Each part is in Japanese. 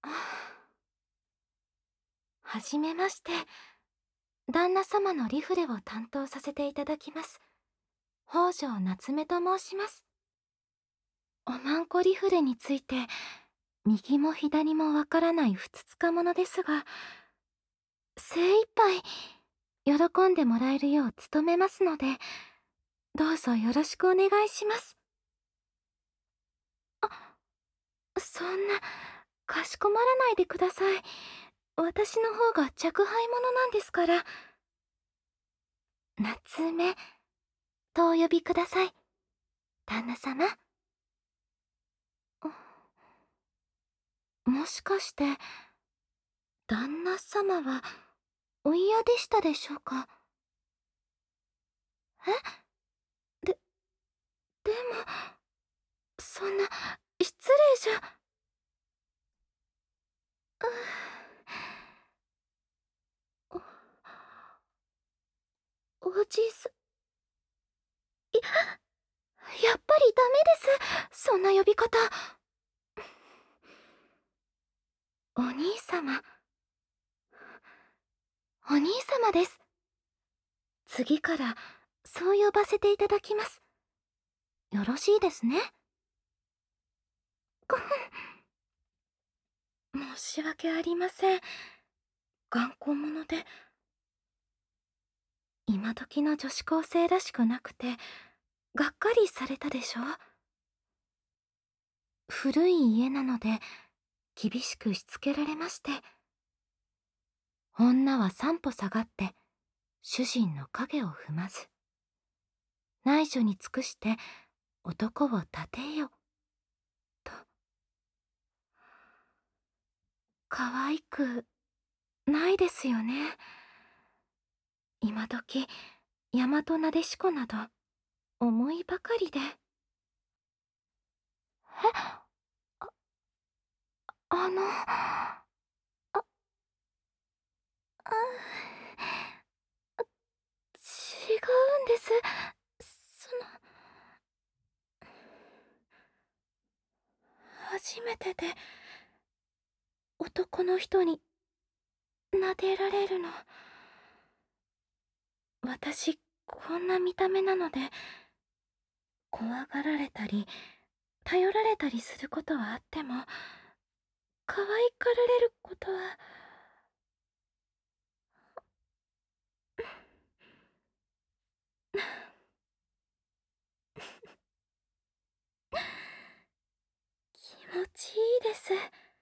はじめまして。旦那様のリフレを担当させていただきます。北条夏目と申します。おまんこリフレについて、右も左もわからないふつつか者ですが、精一杯、喜んでもらえるよう努めますので、どうぞよろしくお願いします。そんな、かしこまらないでください。私の方が若輩者なんですから。夏目、とお呼びください。旦那様。もしかして、旦那様は、お嫌でしたでしょうか？え？でも、そんな、失礼じゃ。お、おじさ、やっぱりダメです。そんな呼び方。お兄様。お兄様です。次から、そう呼ばせていただきます。よろしいですね。申し訳ありません。頑固者で。今時の女子高生らしくなくて、がっかりされたでしょ？古い家なので、厳しくしつけられまして。女は三歩下がって、主人の影を踏まず。内助に尽くして、男を立てよ。と。可愛く、ないですよね。今時、大和なでしこなど、思いばかりで。あの、違うんです。その、初めてで、男の人に、撫でられるの。私、こんな見た目なので、怖がられたり、頼られたりすることはあっても、可愛がられることは、気持ちいいです。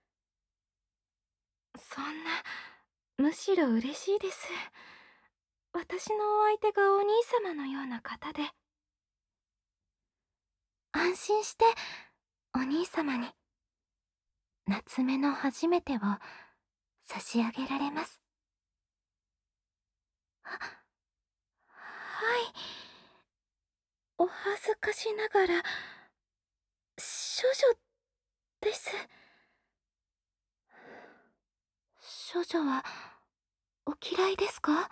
そんな、むしろ嬉しいです。私のお相手がお兄様のような方で。安心して、お兄様に、夏目の初めてを差し上げられます。はい。お恥ずかしながら、処女です。処女は、お嫌いですか？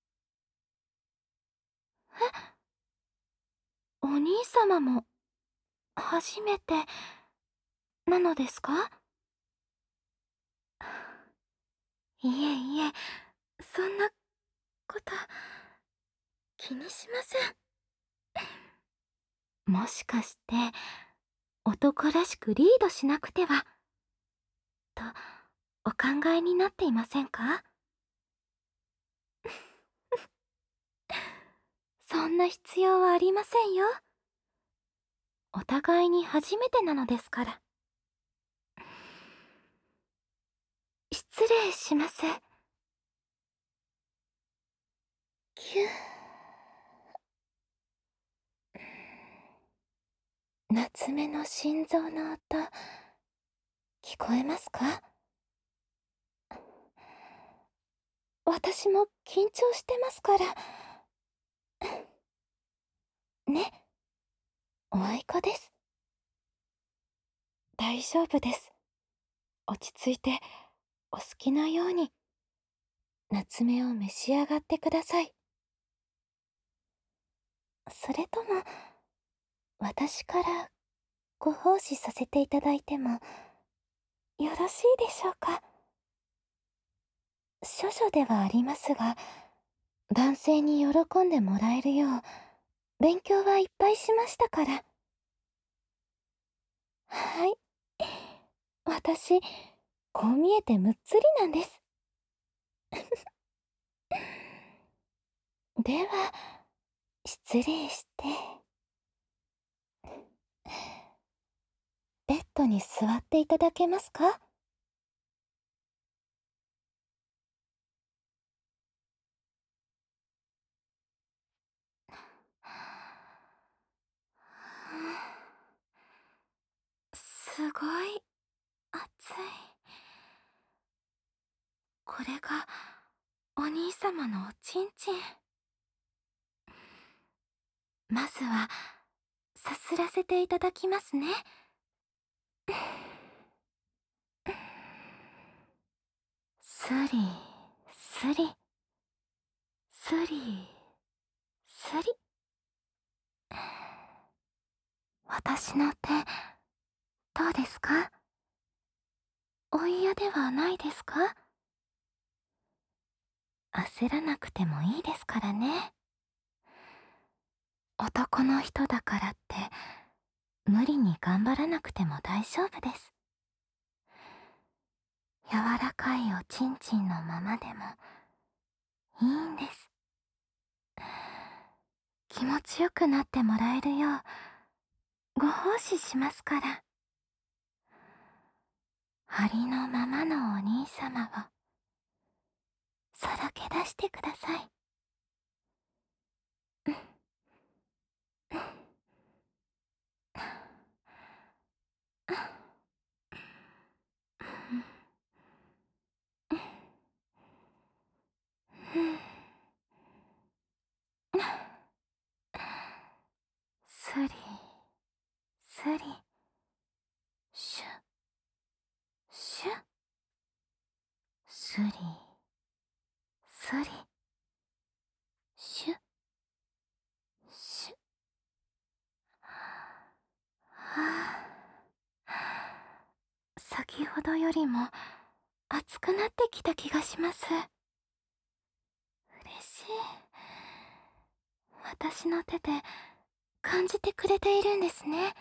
お兄様も、初めて、なのですか？いえいえ、そんなこと、気にしません。もしかして、男らしくリードしなくては、と、お考えになっていませんか？そんな必要はありませんよ。お互いに初めてなのですから。失礼します。キュー。夏目の心臓の音、聞こえますか？私も緊張してますから。ね、おあいこです。大丈夫です。落ち着いて、お好きなように、夏目を召し上がってください。それとも、私からご奉仕させていただいても、よろろしいでしょうか。処女ではありますが、男性に喜んでもらえるよう、勉強はいっぱいしましたから。はい。私、こう見えてむっつりなんです。では、失礼して。ベッドに座っていただけますか？すごい暑い。これがお兄様のおちんちん。まずはさすらせていただきますね。スリスリスリスリ。私の手、どうですか？お嫌ではないですか？焦らなくてもいいですからね。男の人だからって無理に頑張らなくても大丈夫です。柔らかいおちんちんのままでもいいんです。気持ちよくなってもらえるようご奉仕しますから。ありのままのお兄様をさらけ出してください。スリスリシュシュスリスリシュシュ。はあ、先ほどよりも熱くなってきた気がします。嬉しい。私の手で感じてくれているんですね。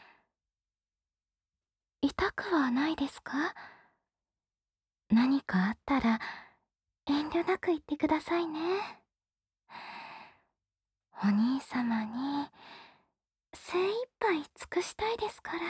痛くはないですか？何かあったら遠慮なく言ってくださいね。お兄様に精一杯尽くしたいですから。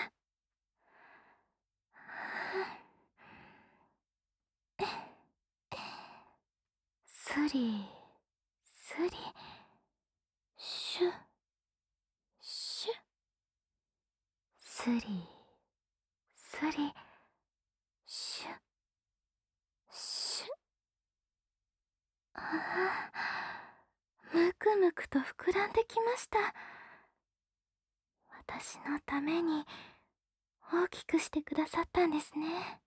スリスリシュシュスリスリシュシュ。ああ、むくむくと膨らんできました。私のために大きくしてくださったんですね。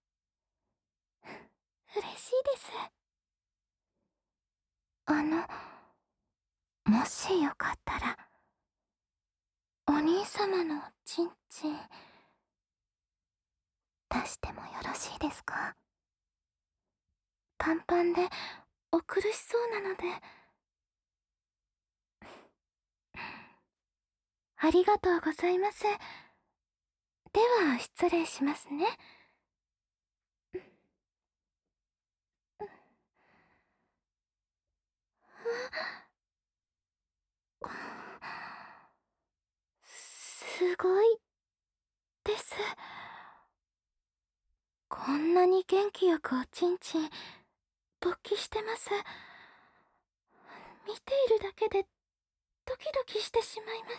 嬉しいです。もしよかったら、お兄様のおちんちん、出してもよろしいですか？パンパンでお苦しそうなので。ありがとうございます。では、失礼しますね。すごいです。こんなに元気よくおちんちん勃起してます。見ているだけでドキドキしてしまいます。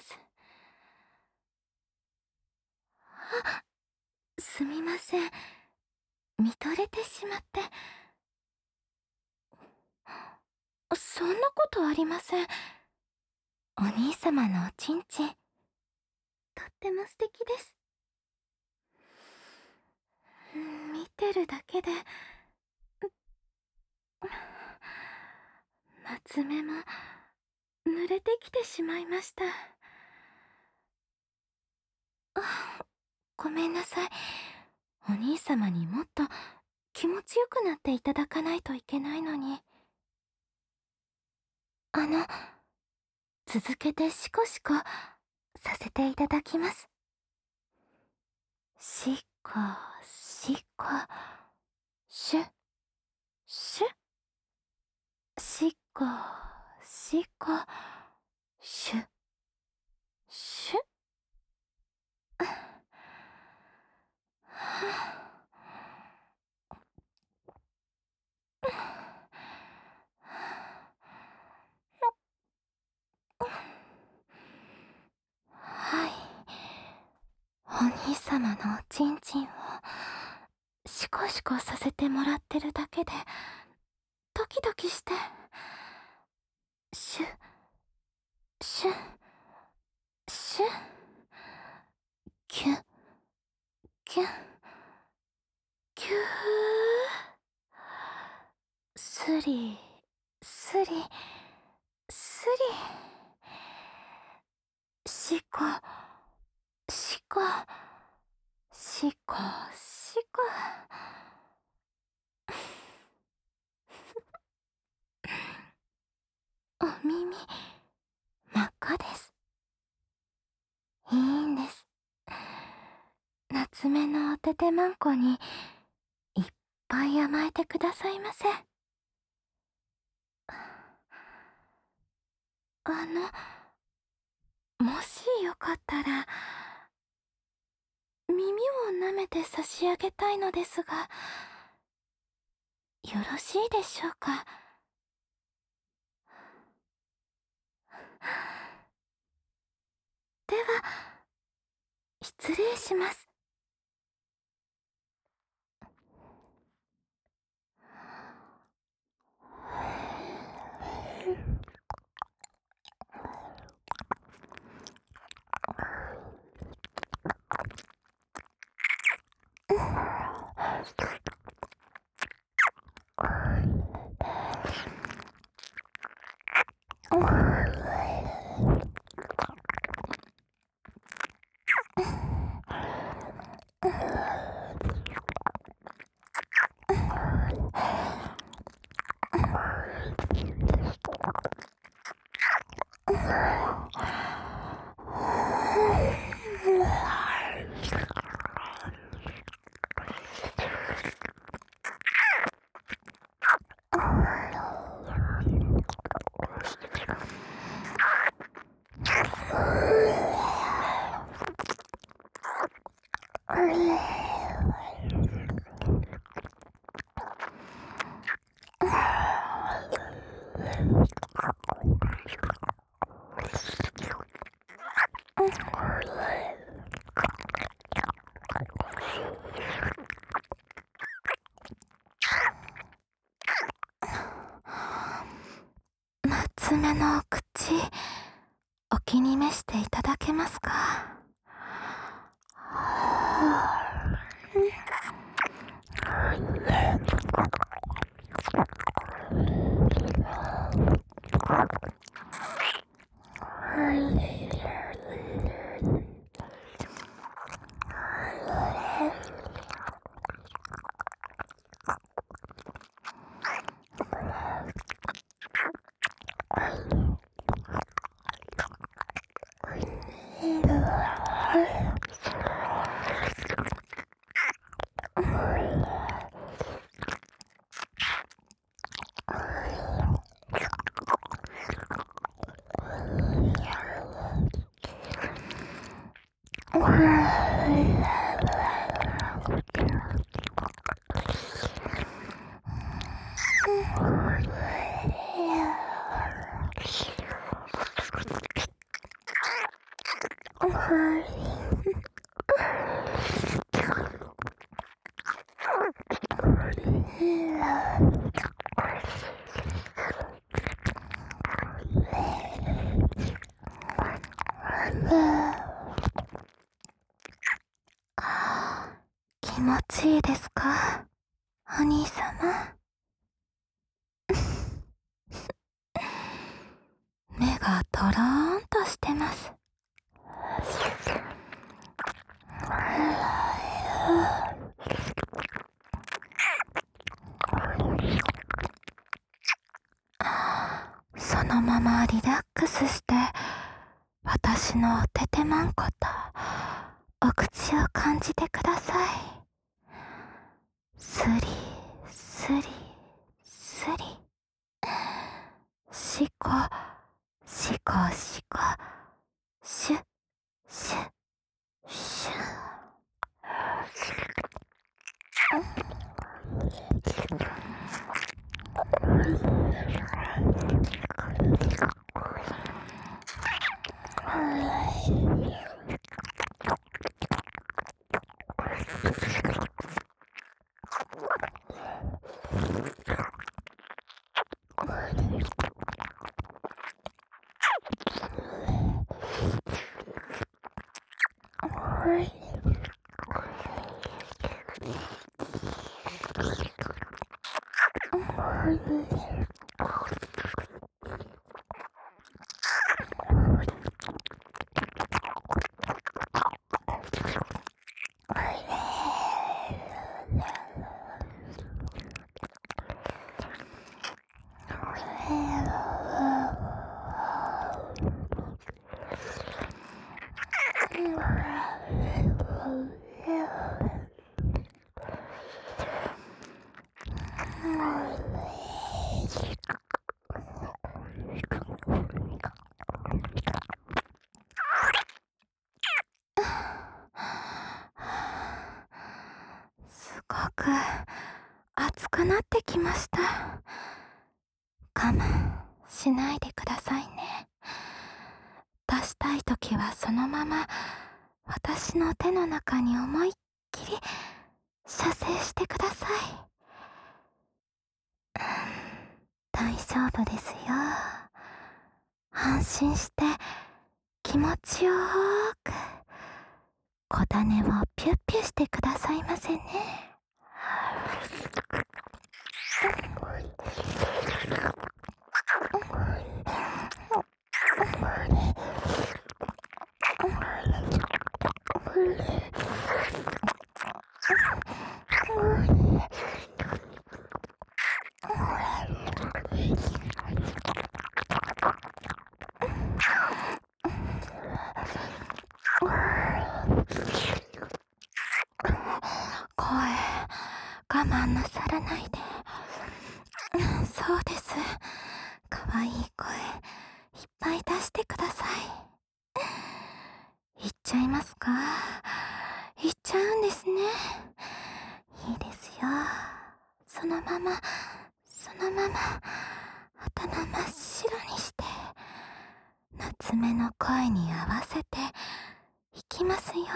あ、すみません。見とれてしまって。そんなことありません。お兄様のおちんちん、とっても素敵です。見てるだけで、夏目も濡れてきてしまいました。あ、ごめんなさい。 お兄様にもっと気持ちよくなっていただかないといけないのに。続けてシコシコさせていただきます。シコシコ、シュシュ、シコシコ、シュシュ。はい。お兄様のおちんちんをシコシコさせてもらってるだけでドキドキして、シュシュシュ、キュキュキュー、スリスリスリ、シコシコシコシコ。お耳真っ赤です。いいんです。夏目のおててまんこにいっぱい甘えてくださいませ。もしよかったら耳を舐めて差し上げたいのですが、よろしいでしょうか。では失礼します。夏目のお口、お気に召していただけますか。気持ちいいですか、お兄様。目がとろーんとしてます。 ままリラックスして、私のおててまんことお口を感じてください。スリスリスリ、シコシコシコ、シュシュシュ。すごく熱くなってきました。我慢しないでくださいね。出したいときはそのまま私の手の中に思いっきり射精してください。大丈夫ですよ。安心して気持ちよーく小種をピュッピュしてくださいませね。声我慢なさらないで。そうです。かわいい声いっぱい出してください。言っちゃいますか？言っちゃうんですね。いいですよ。そのまま頭真っ白にして夏目の声に合わせていきますよ。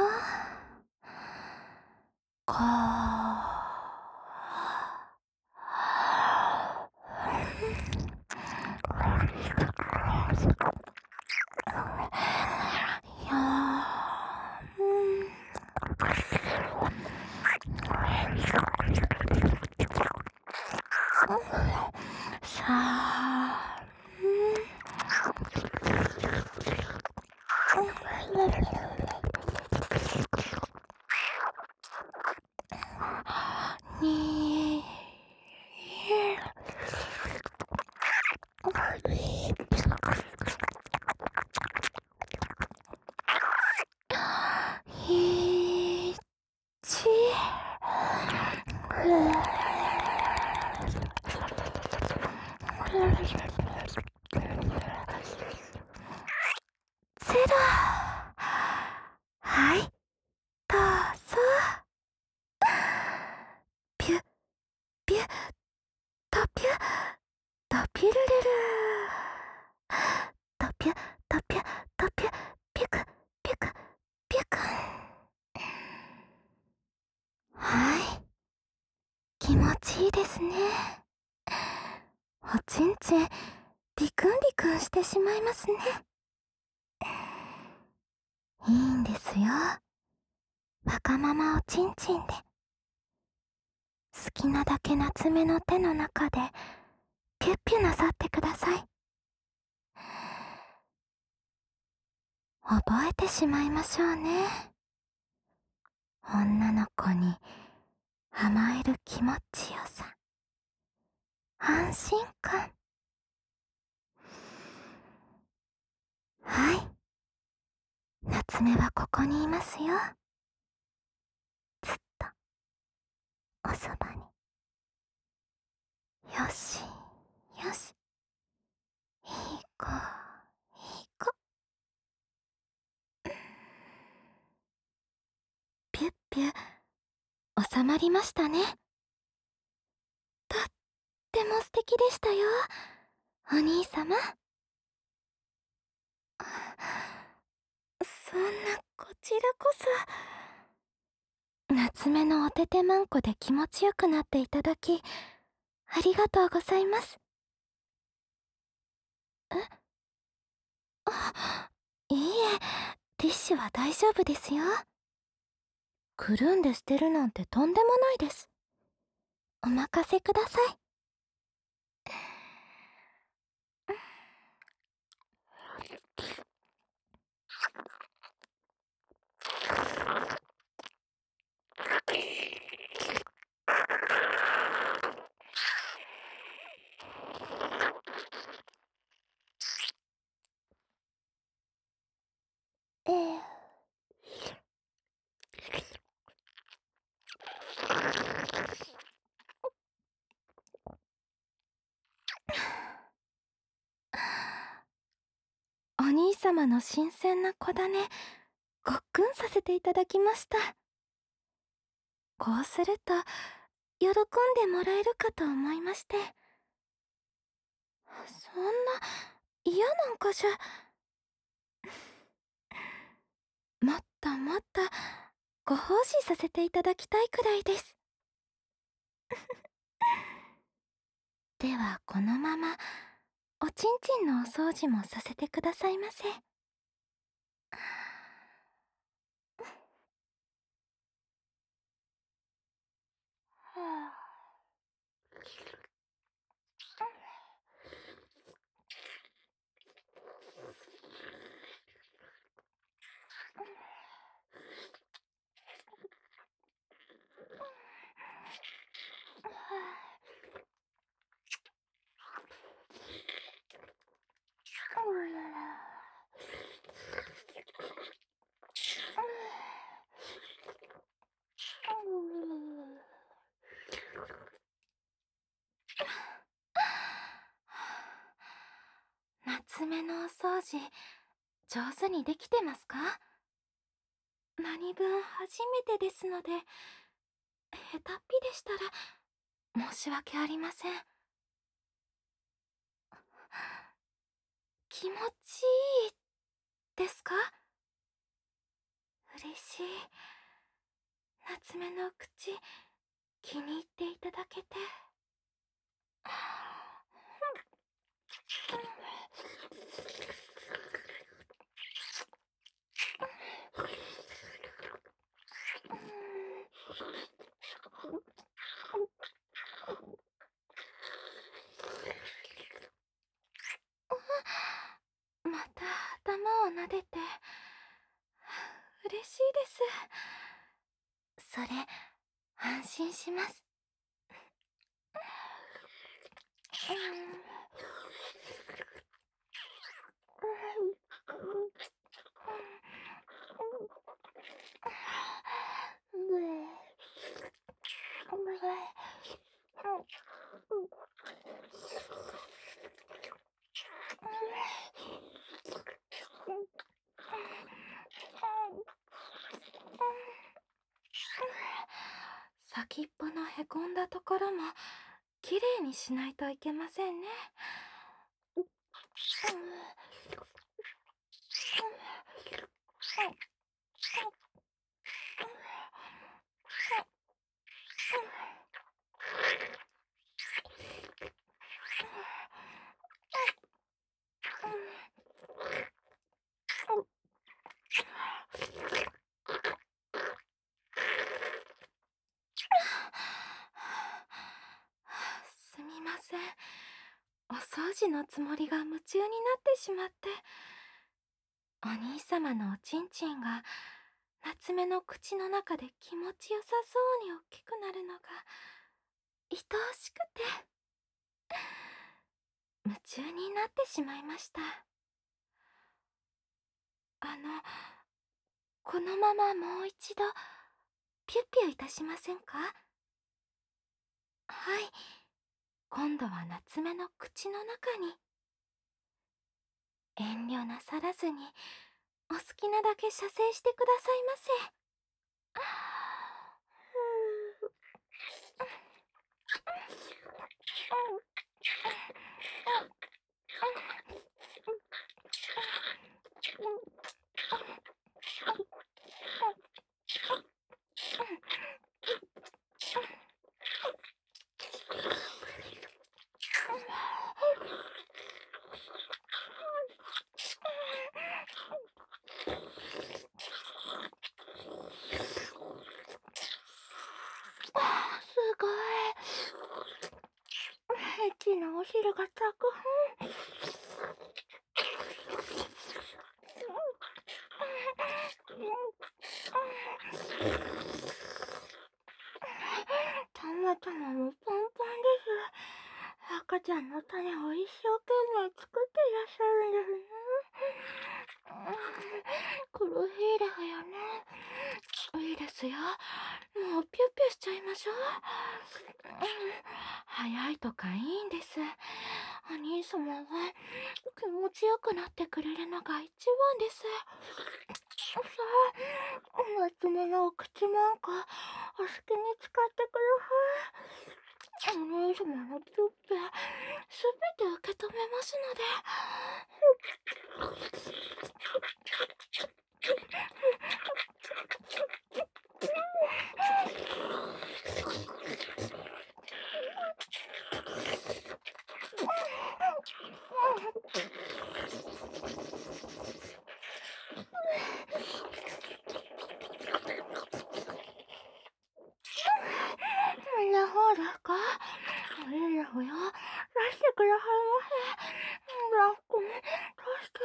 こうさあ、に1ゼロ。はい、どうぞ。ピュッピュッとピュッとピュルルルとピュッとピュッとピュッピュクピュクピュク。はい、気持ちいいですね。おちんちんリクンリクンしてしまいますね。いいんですよ。わがままおちんちんで好きなだけ夏目の手の中でピュッピュなさってください。覚えてしまいましょうね。女の子に甘える気持ちよさ、安心感。 はい。夏目はここにいますよ。ずっと、おそばに。よし、よし。いい子、いい子。ピュッピュ、収まりましたね。とっても素敵でしたよ、お兄様。そんな、こちらこそ。夏目のおててまんこで気持ちよくなっていただき、ありがとうございます。えあ、いいえ、ティッシュは大丈夫ですよ。くるんで捨てるなんてとんでもないです。お任せください。ええ。お兄様の新鮮な子種、ごっくんさせていただきました。こうすると、喜んでもらえるかと思いまして。そんな、嫌なんかじゃ。もっともっと、ご奉仕させていただきたいくらいです。では、このまま、おちんちんのお掃除もさせてくださいませ。夏目のお掃除、上手にできてますか？何分初めてですので、下手っぴでしたら申し訳ありません。気持ちいいですか？嬉しい。夏目の口、気に入っていただけて。また頭を撫でて、嬉しいです。それ、安心します。先っぽのへこんだところもきれいにしないといけませんね。すみません。お掃除のつもりが夢中になってしまって。お兄様のおちんちんが夏目の口の中で気持ちよさそうに大きくなるのが愛おしくて夢中になってしまいました。 あの、このままもう一度、ピュッピュいたしませんか？はい。今度は夏目の口の中に。遠慮なさらずに、お好きなだけ射精してくださいませ。すごい。エッチなお汁がたくたまたまもパンパンです。赤ちゃんの種を一生懸命作っていらっしゃるんですね。黒ヒーレがよね。いいですよ。もうピュッピュしちゃいましょう。早いとかいいんです。お兄様は気持ちよくなってくれるのが一番です。さあ、夏目のお口なんかお好きに使ってください。お兄様のピュッピュすべて受け止めますので。みんなほうですか？いいですよ。出してくださいませ。ラックに出して。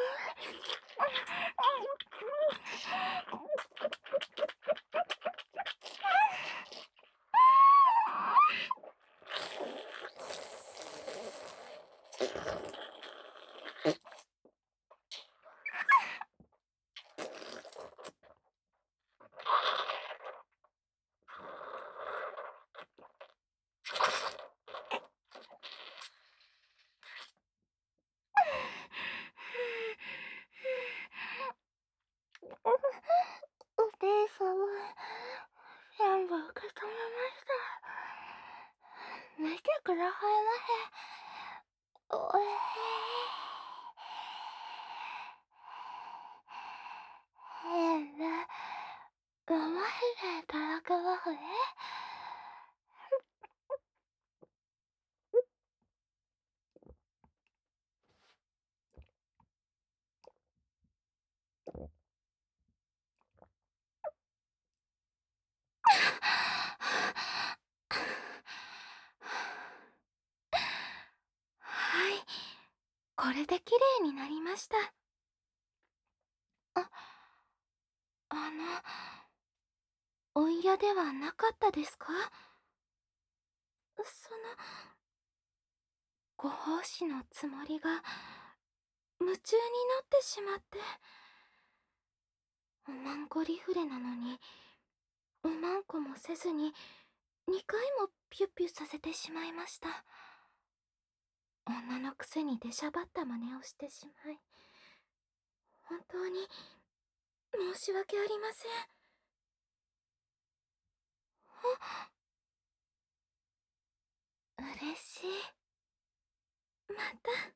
お姉様、全部受け止めました。見てくださいませ。おえ変な、飲ませていただけますね。はい、これで綺麗になりました。あ、あの、お嫌ではなかったですか？その、ご奉仕のつもりが、夢中になってしまって。おまんこリフレなのに、おまんこもせずに、2回もピュッピュさせてしまいました。女のくせに出しゃばった真似をしてしまい、本当に申し訳ありません。嬉しい。また。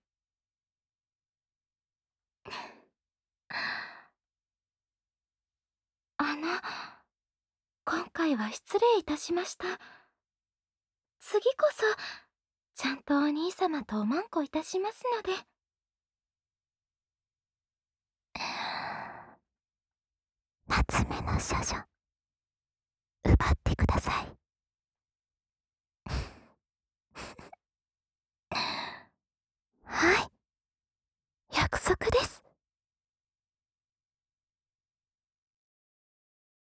今回は失礼いたしました。次こそ、ちゃんとお兄様とおまんこいたしますので。夏目の処女、奪ってください。